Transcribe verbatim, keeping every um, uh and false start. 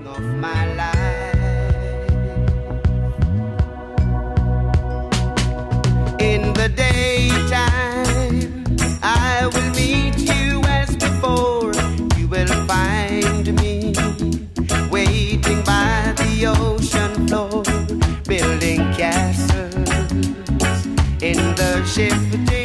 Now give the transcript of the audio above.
of my life. In the daytime, I will meet you as before. You will find me waiting by the ocean floor, building castles in the shifting